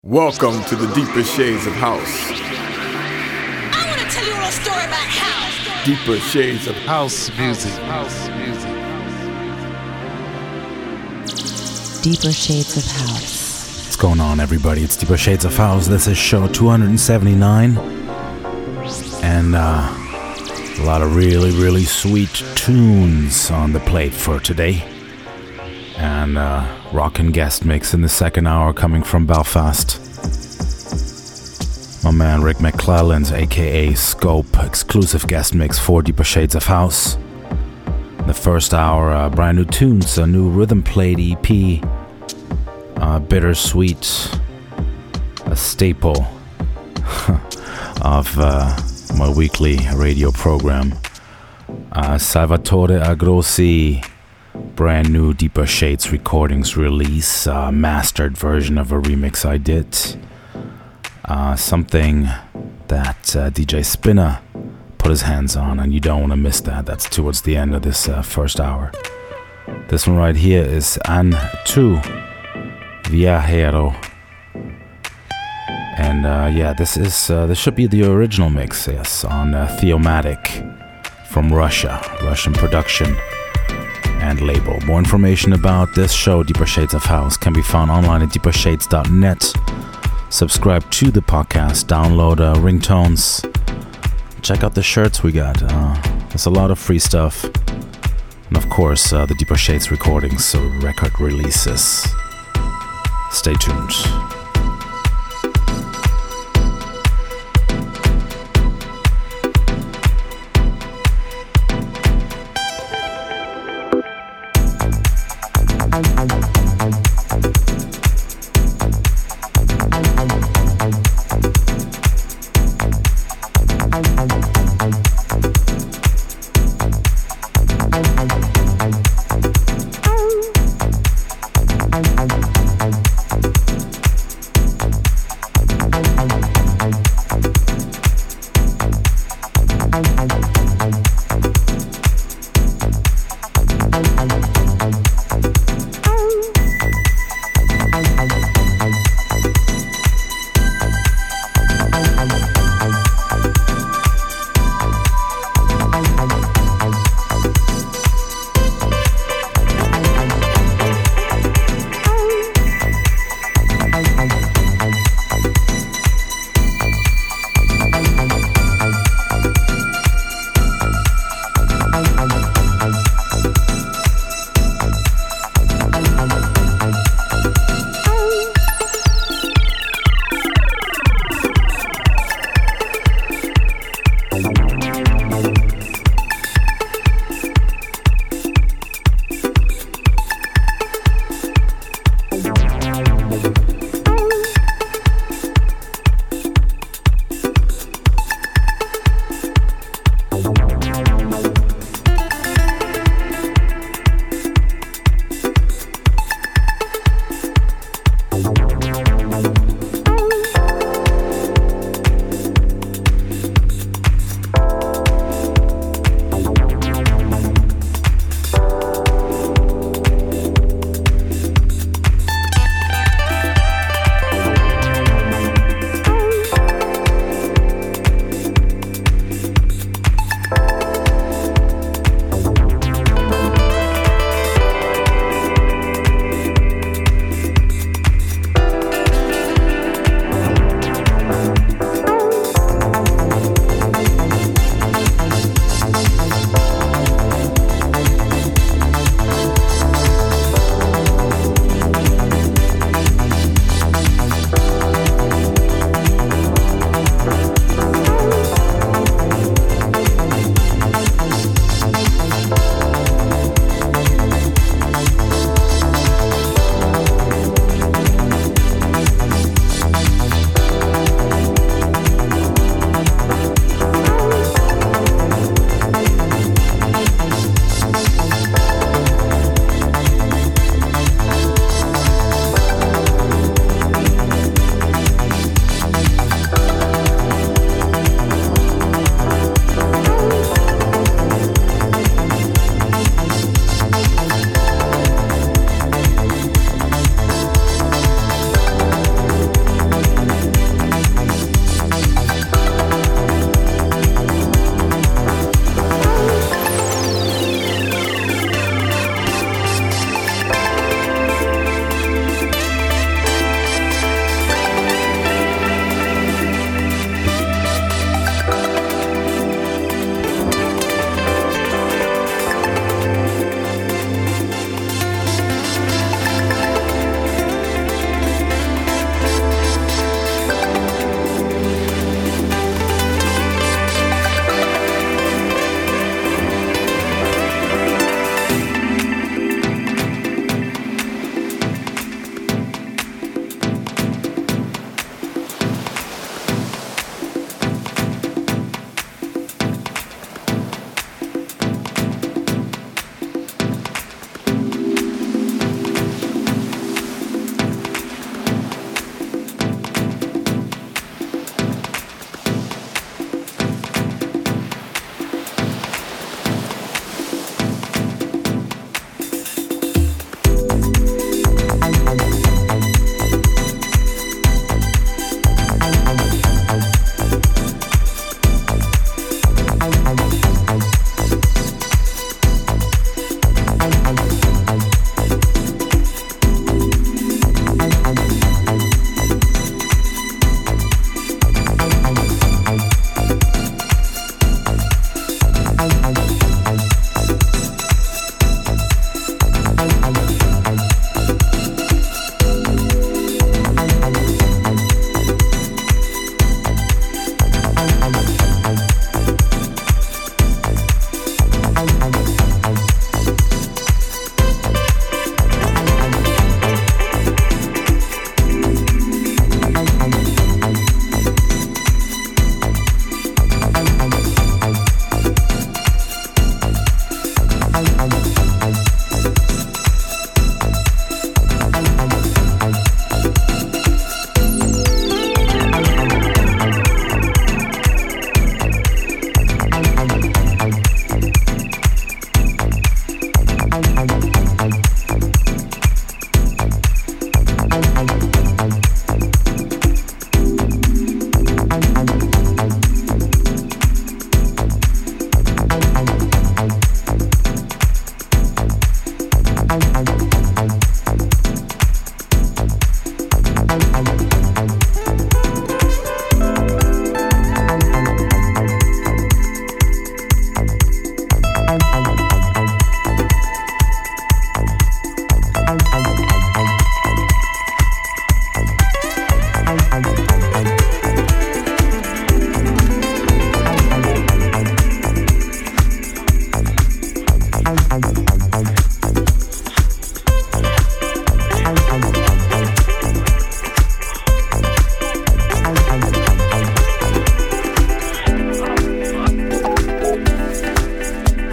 Welcome to the Deeper Shades of House. I want to tell you a little story about house. Deeper Shades of House music. House music. Deeper Shades of House. What's going on, everybody? It's Deeper Shades of House. This is show 279. And a lot of really sweet tunes on the plate for today. And rockin' guest mix in the second hour coming from Belfast. My man Rick McClellan's aka Scope exclusive guest mix for Deeper Shades of House. The first hour, brand new tunes, a new rhythm plate EP, Bittersweet, a staple of my weekly radio program. Salvatore Agrossi, brand new Deeper Shades recordings release, mastered version of a remix I did. Something that DJ Spinner put his hands on, and you don't want to miss that. That's towards the end of this first hour. This one right here is An Tu Viajero. And this should be the original mix, yes, on Theomatic from Russia, Russian production and label. More information about this show, Deeper Shades of House, can be found online at deepershades.net. Subscribe to the podcast, download ringtones, check out the shirts we got. There's a lot of free stuff. And of course, the Deeper Shades recordings, record releases. Stay tuned.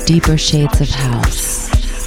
Deeper Shades of House.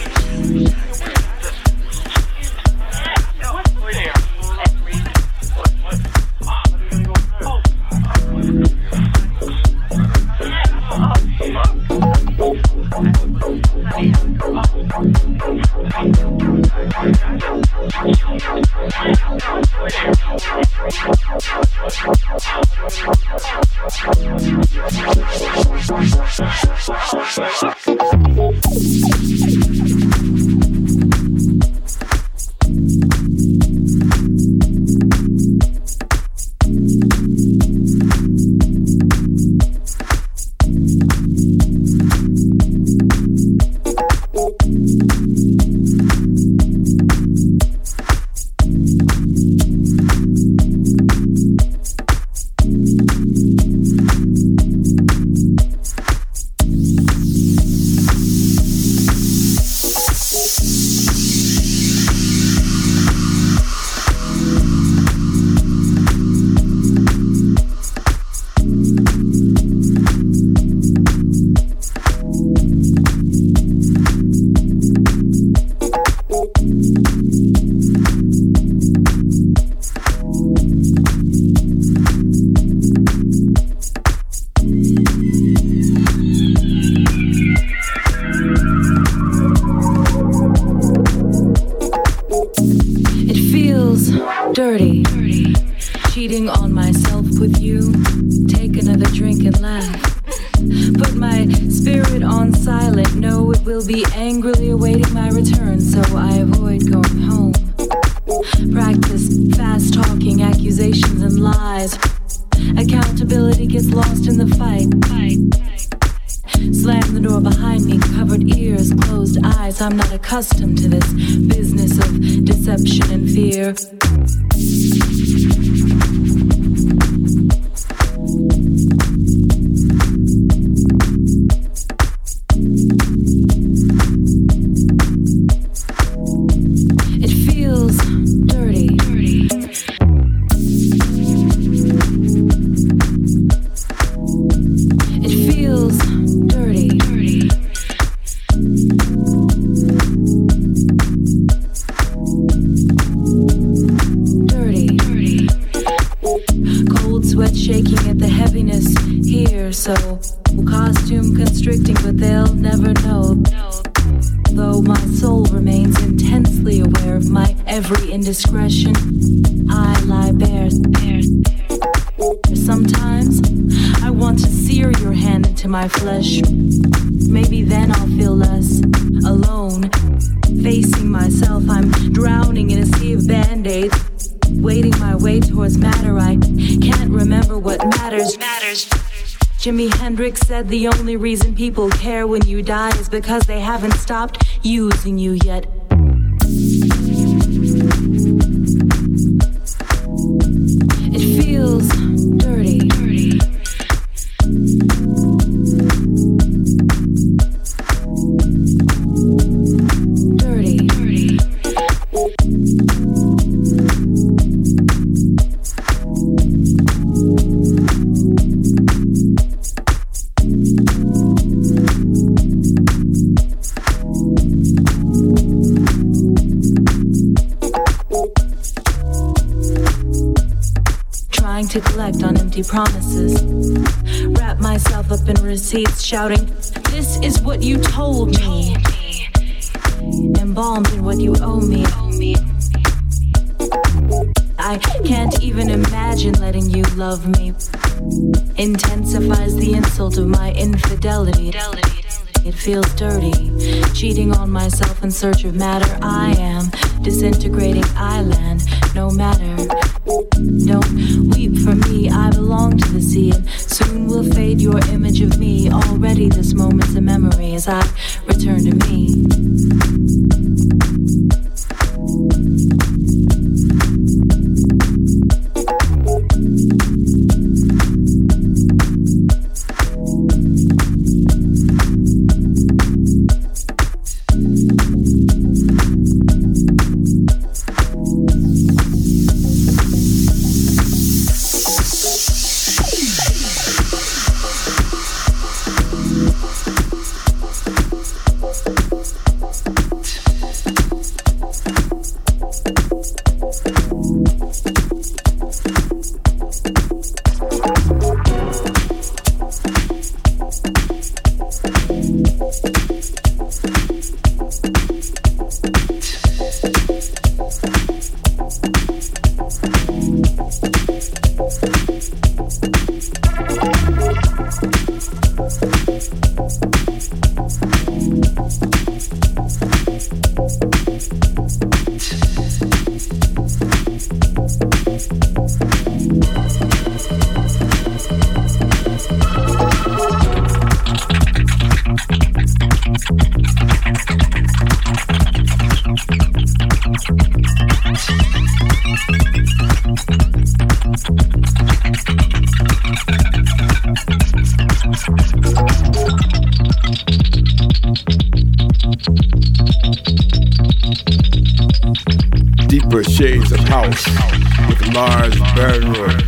dirty. Cheating on myself with you. Take another drink and laugh. Put my spirit on silent. Know it will be angrily awaiting my return, so I avoid going home. Practice fast talking, accusations and lies. Accountability gets lost in the fight. Slam the door behind me, covered ears, closed eyes. I'm not accustomed to this business of deception and fear. It feels dirty. It feels dirty. Dirty. Cold sweat shaking at the heaviness here, so costume constricting, but they'll never know. Though my soul remains intensely aware of my every indiscretion, I lie bare. Sometimes I want to sear your hand into my flesh. Maybe then I'll feel less alone. Facing myself, I'm drowning in a sea of band-aids. Wading my way towards matter, I can't remember what matters. Jimi Hendrix said the only reason people care when you die is because they haven't stopped using you yet. It feels dirty. To collect on empty promises. Wrap myself up in receipts, shouting, "This is what you told me." Embalmed in what you owe me. I can't even imagine letting you love me. Intensifies the insult of my infidelity. It feels dirty. Cheating on myself in search of matter. I am disintegrating. I land no matter. Don't weep for me, I belong to the sea, and soon will fade your image of me. Already this moment's a memory as I return to me. Deeper shades of house with Lars Bernroyd.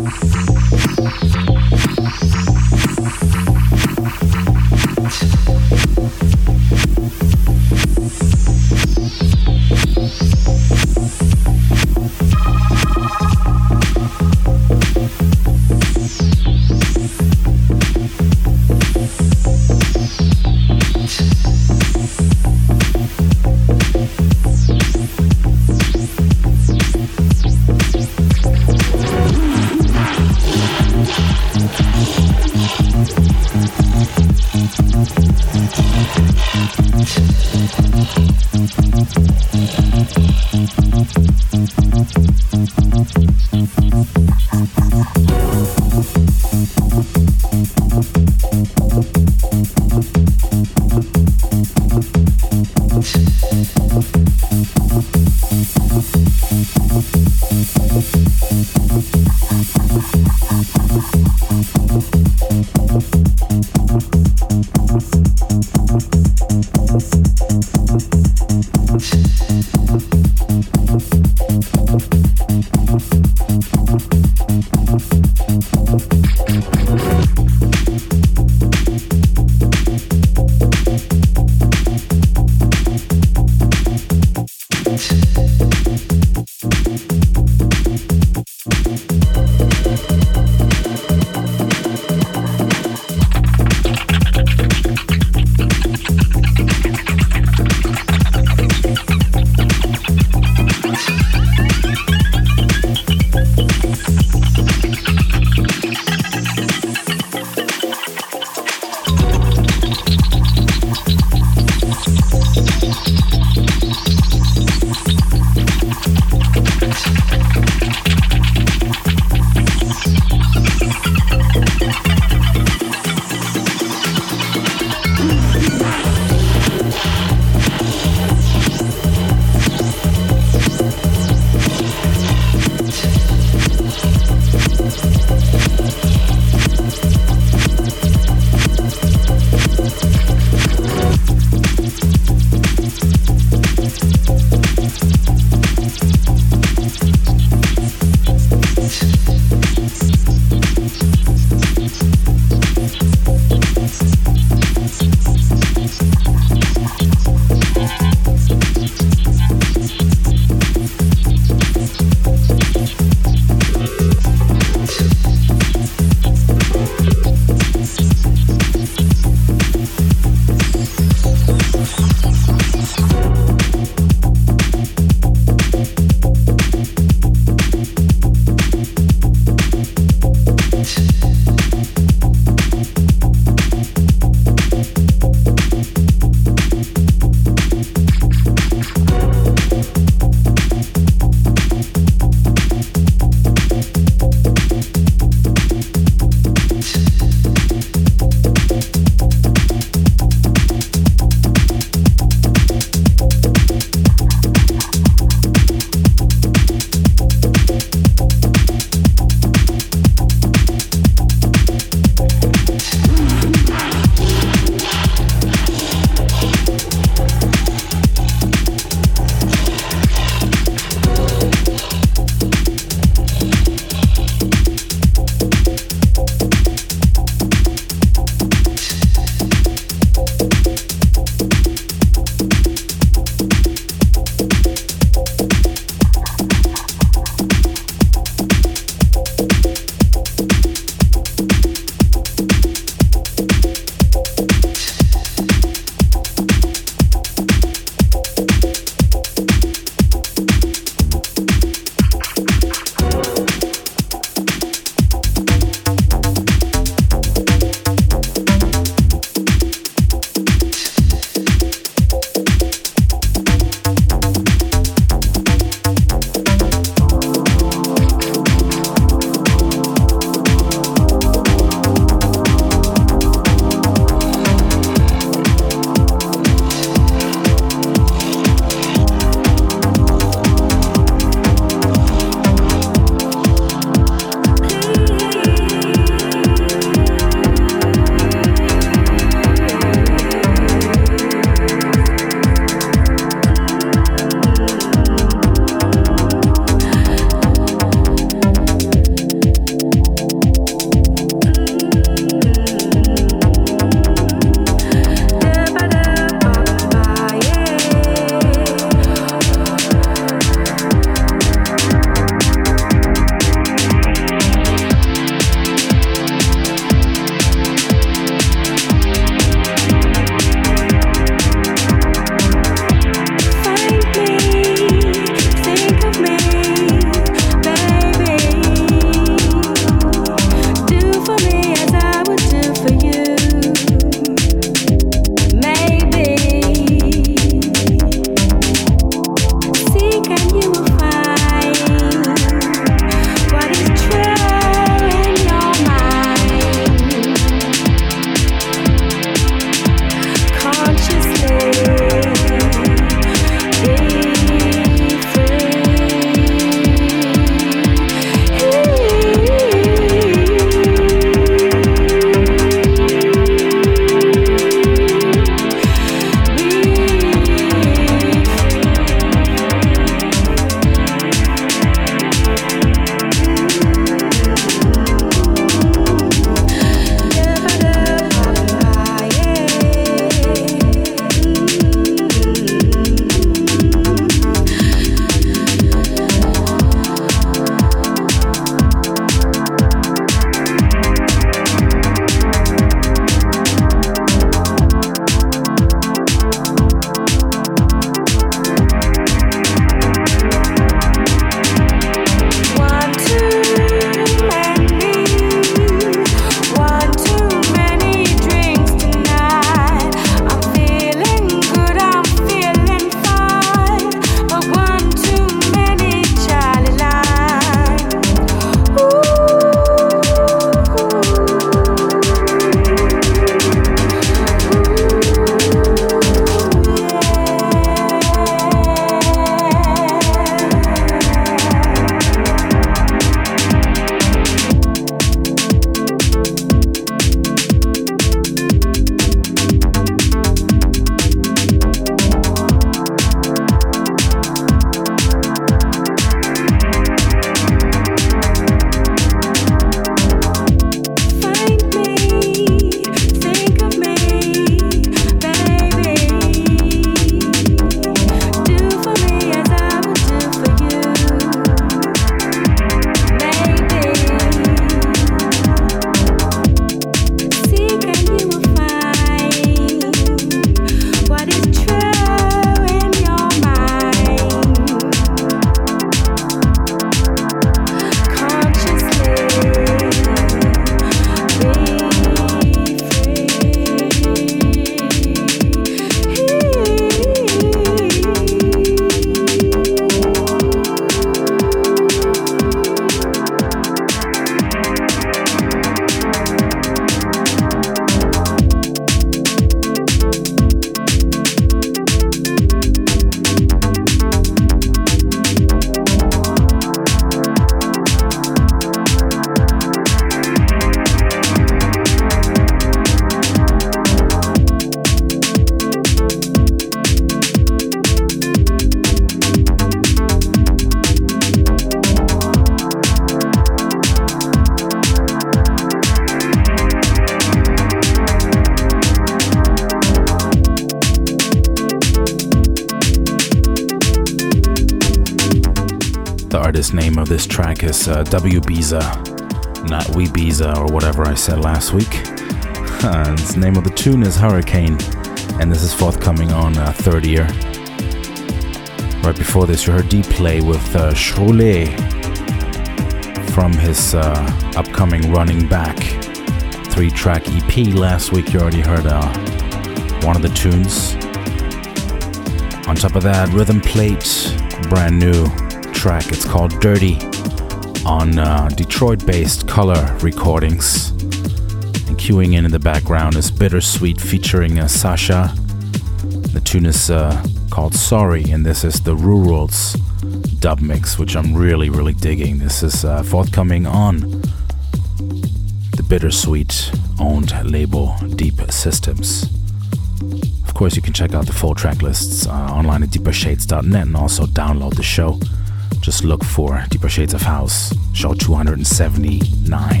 The artist name of this track is W-Biza, not Weebiza or whatever I said last week. The name of the tune is Hurricane, and this is forthcoming on Third Ear. Right before this, you heard D-Play with Shroulé from his upcoming Running Back 3-track EP. Last week, you already heard one of the tunes. On top of that, Rhythm Plate, brand new track. It's called Dirty on Detroit-based Color Recordings. And queuing in the background is Bittersweet featuring Sasha. The tune is called Sorry, and this is the Rurals dub mix, which I'm really, really digging. This is forthcoming on the Bittersweet owned label Deep Systems. Of course, you can check out the full track lists online at deepershades.net and also download the show. Just look for Deeper Shades of House, show 279.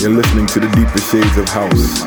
You're listening to the deeper shades of house.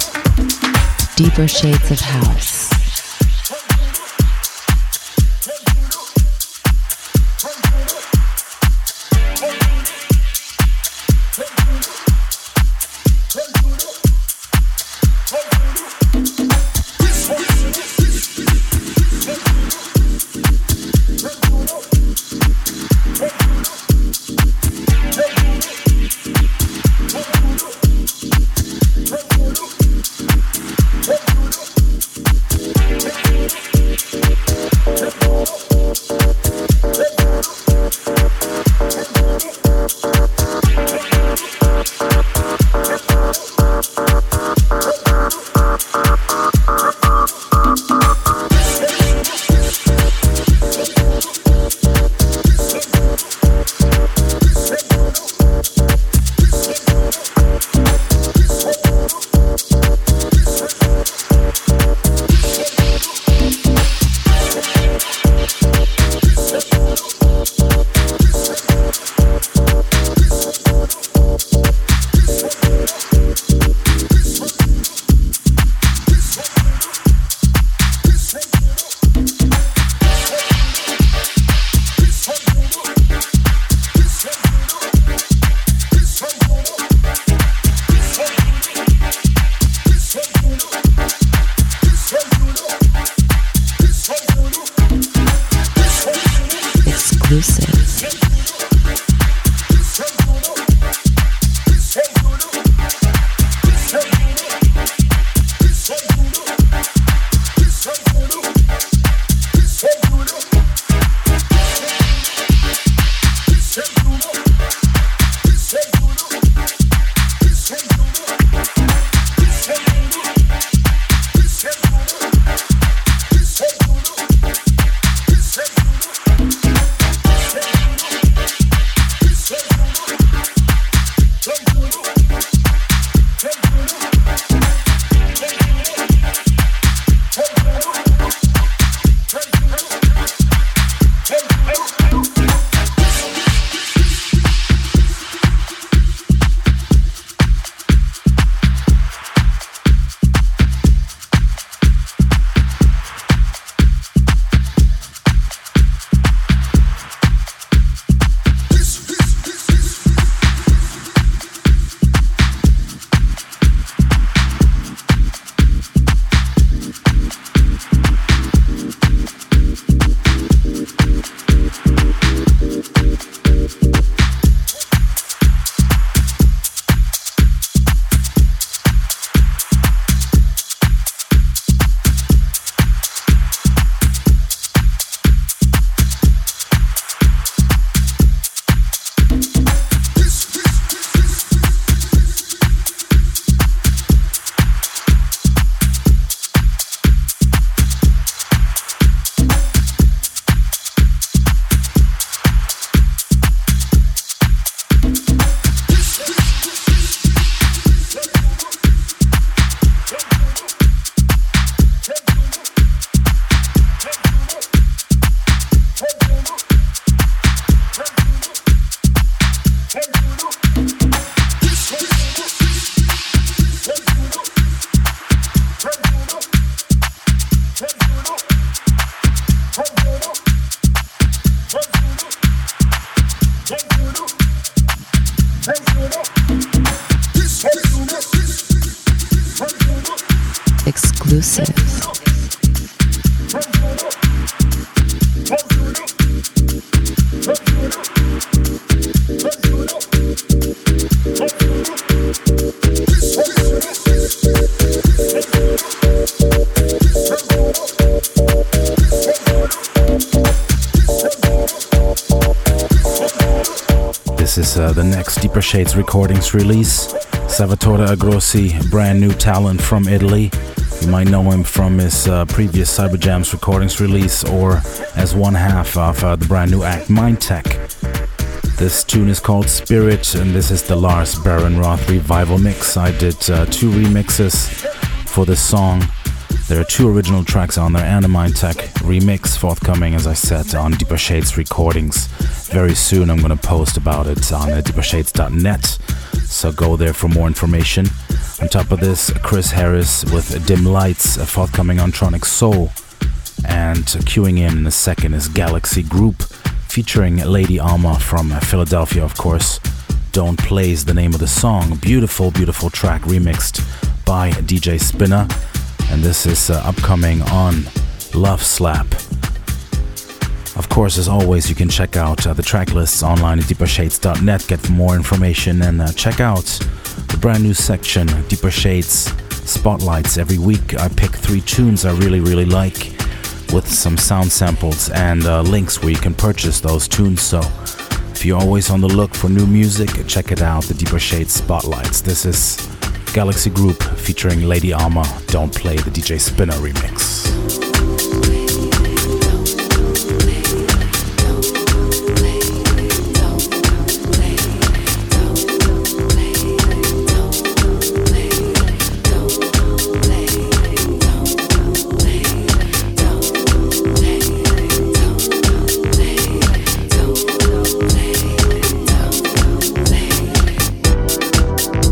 Deeper Shades of House. Exclusive. Exclusive. This is the next Deeper Shades Recordings release. Salvatore Agrossi, brand new talent from Italy. You might know him from his previous Cyber Jams Recordings release or as one half of the brand new act Mindtech. This tune is called Spirit, and this is the Lars Baron-Roth revival mix. I did 2 remixes for this song. There are 2 original tracks on there and a Mindtech remix forthcoming, as I said, on Deeper Shades Recordings. Very soon I'm going to post about it on deepershades.net, so go there for more information. On top of this, Chris Harris with Dim Lights, forthcoming on Tronic Soul. And queuing in a second is Galaxy Group, featuring Lady Alma from Philadelphia, of course. Don't Play is the name of the song. Beautiful, beautiful track remixed by DJ Spinner. And this is upcoming on Love Slap. Of course, as always, you can check out the track lists online at deepershades.net, get more information, and check out the brand new section, Deeper Shades Spotlights. Every week I pick 3 tunes I really, really like with some sound samples and links where you can purchase those tunes. So if you're always on the look for new music, check it out, the Deeper Shades Spotlights. This is Galaxy Group featuring Lady Alma, Don't Play, the DJ Spinner remix.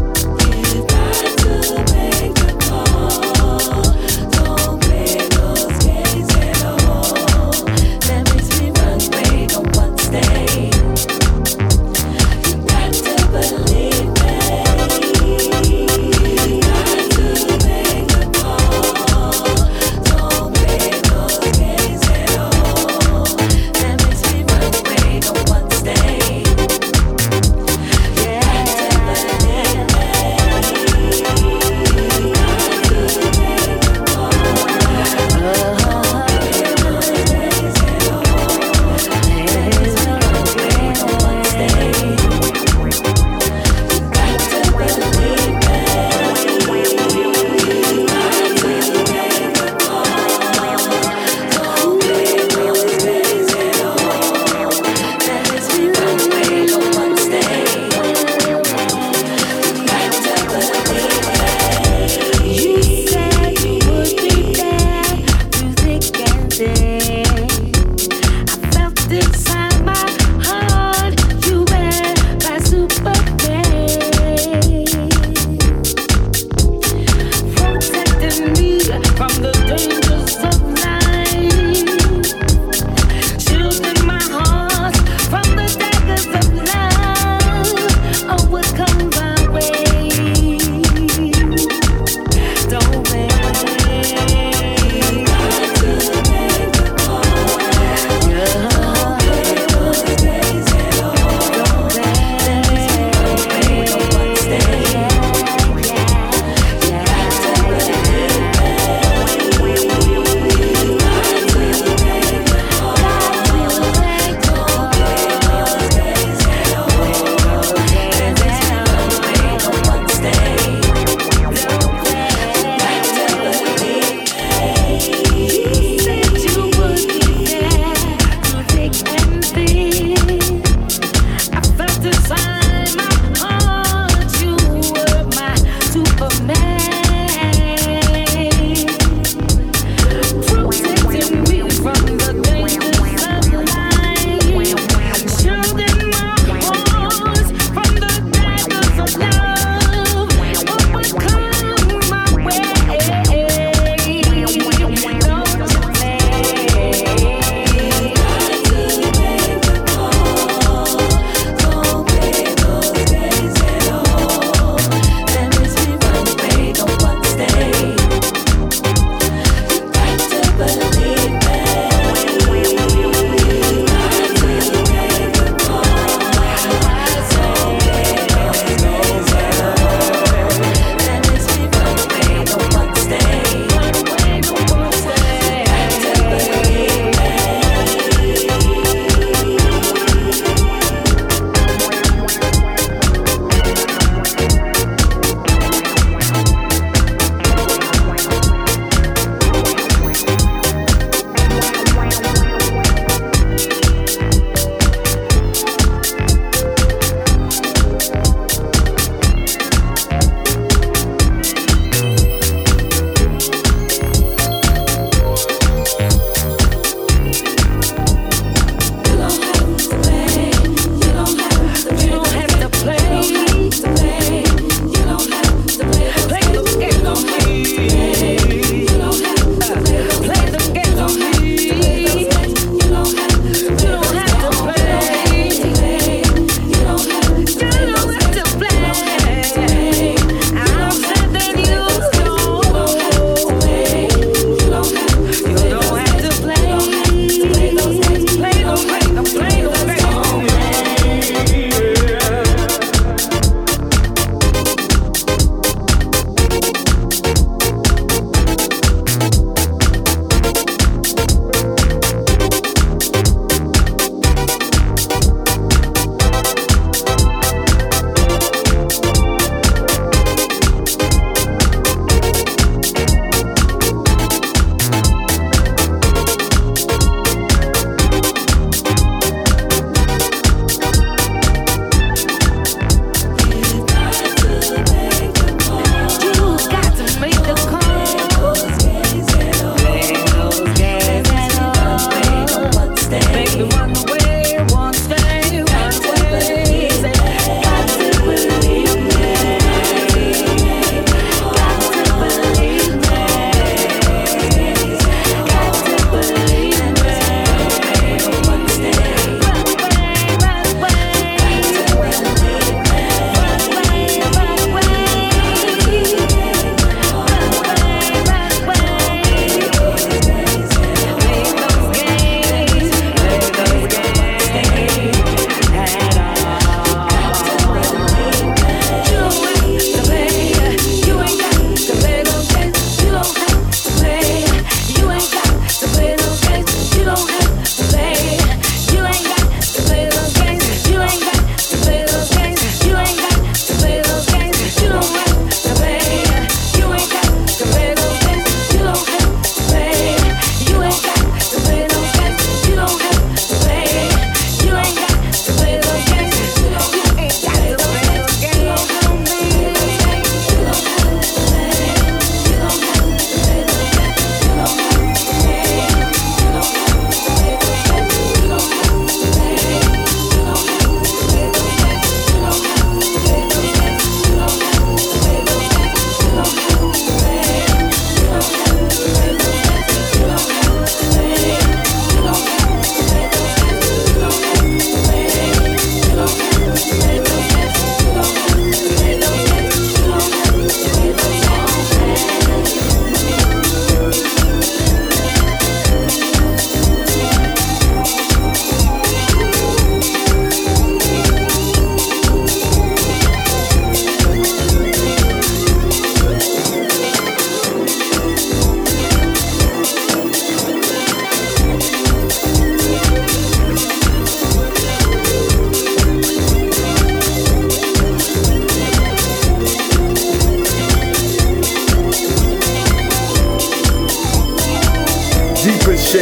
Don't Don't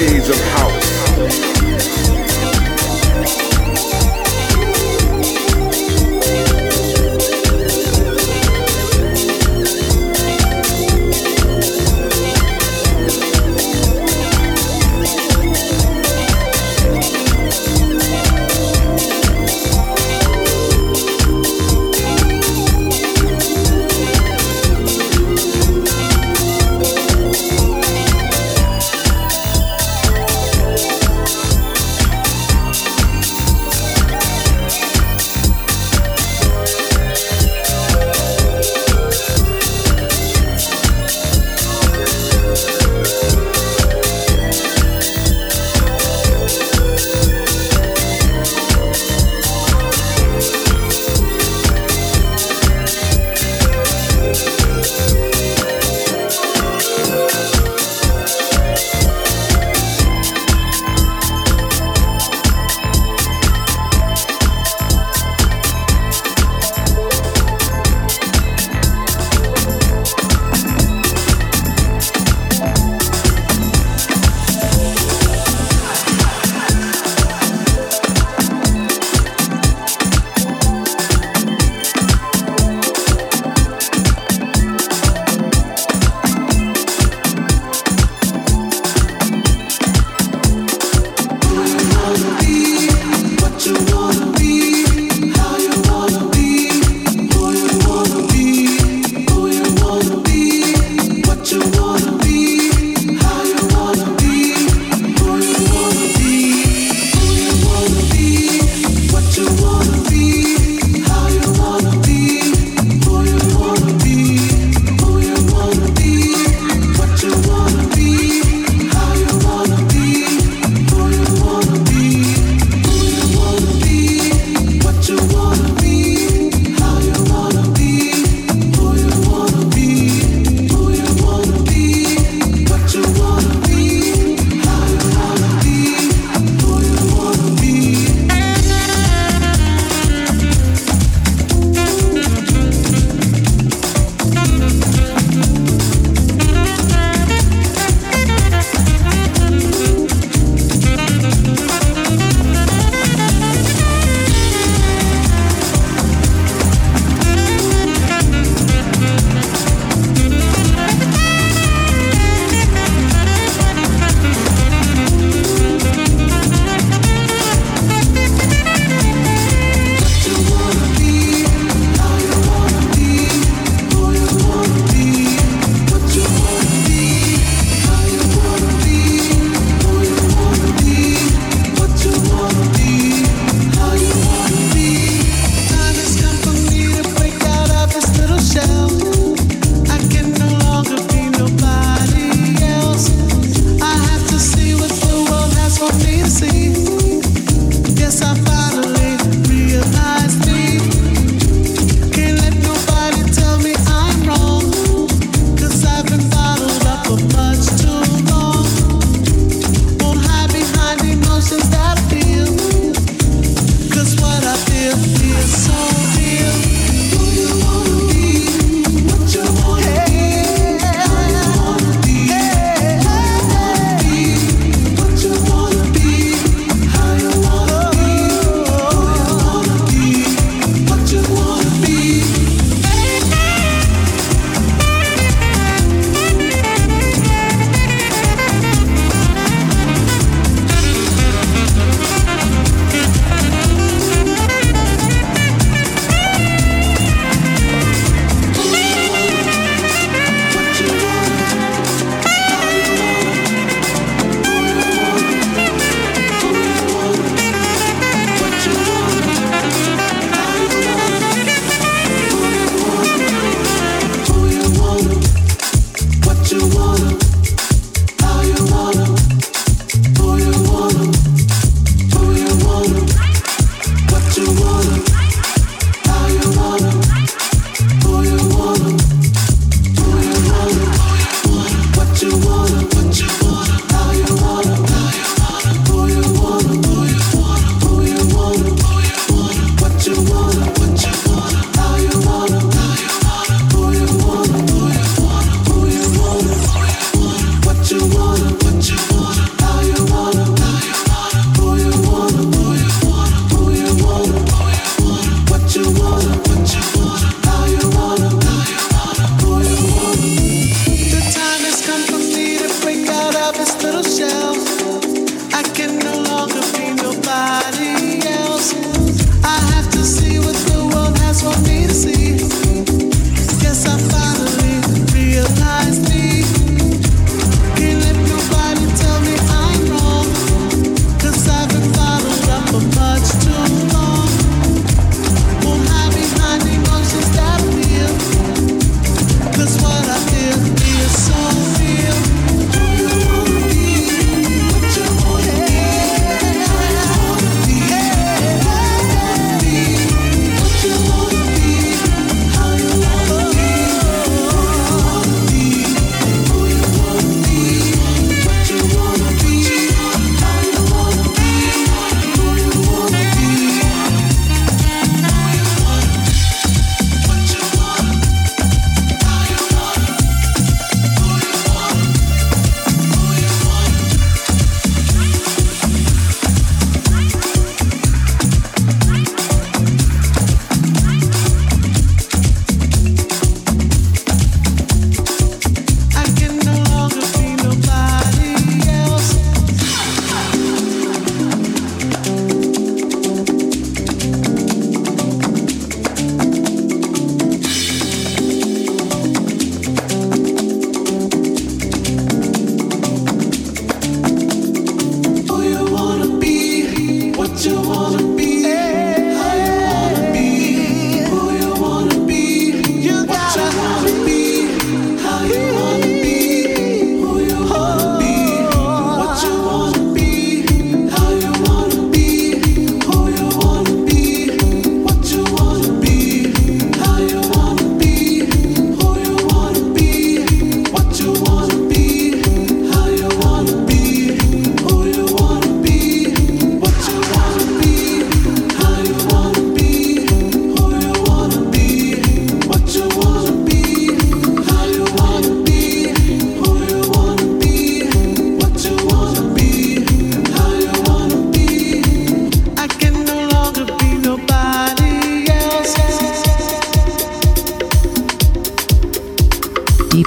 shades of house.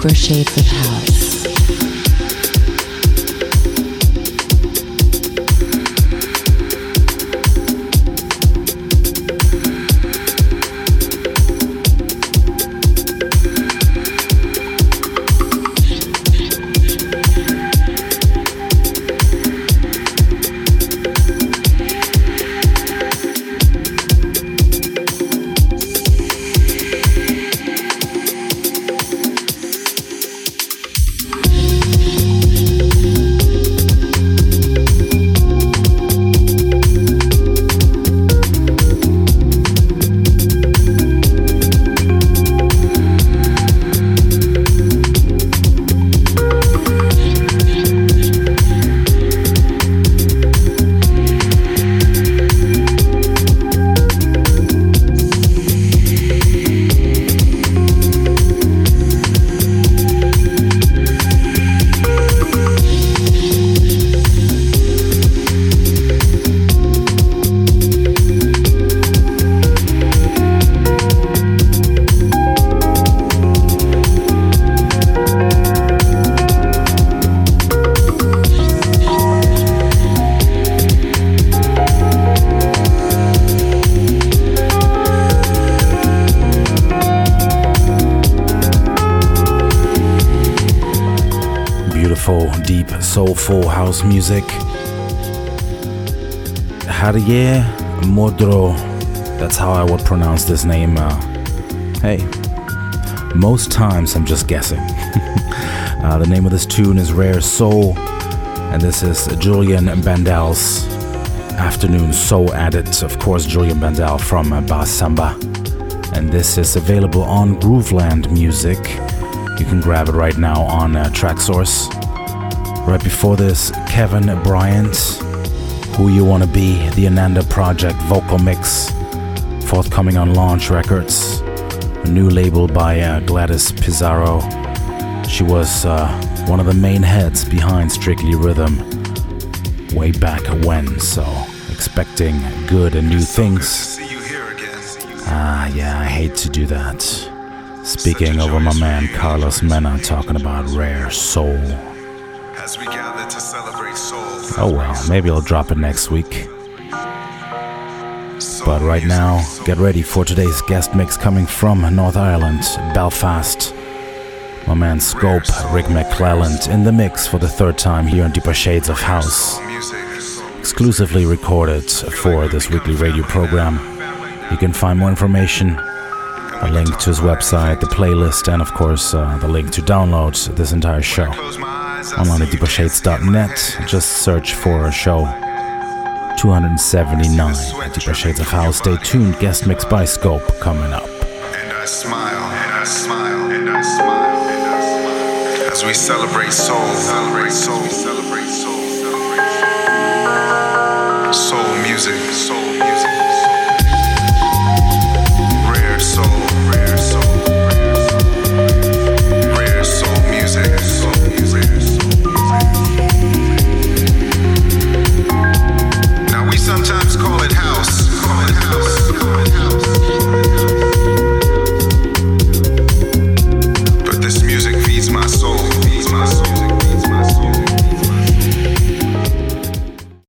Deeper Shades of House. Deep, soulful house music. Harje Modro, that's how I would pronounce this name. Hey, most times I'm just guessing. The name of this tune is Rare Soul, and this is Julian Bandel's Afternoon Soul Edit. Of course, Julian Bandel from Bass Samba, and this is available on Grooveland Music. You can grab it right now on Traxsource. Right before this, Kevin Bryant, Who You Wanna Be, the Ananda Project vocal mix, forthcoming on Launch Records, a new label by Gladys Pizarro. She was one of the main heads behind Strictly Rhythm way back when, so expecting good and new things. Yeah, I hate to do that. Speaking over my man Carlos Mena, talking about Rare Soul. As we gather to celebrate soul. Oh well, maybe I'll drop it next week. But right now, get ready for today's guest mix coming from North Ireland, Belfast. My man Scope, Rick McClelland, in the mix for the third time here on Deeper Shades of House. Exclusively recorded for this weekly radio program. You can find more information, a link to his website, the playlist, and of course the link to download this entire show online at deepershades.net. Just search for a show 279 at Deeper Shades of House. Stay tuned, guest mix by Scope coming up. And I smile, and I smile, and I smile, and I smile as we celebrate soul, celebrate soul.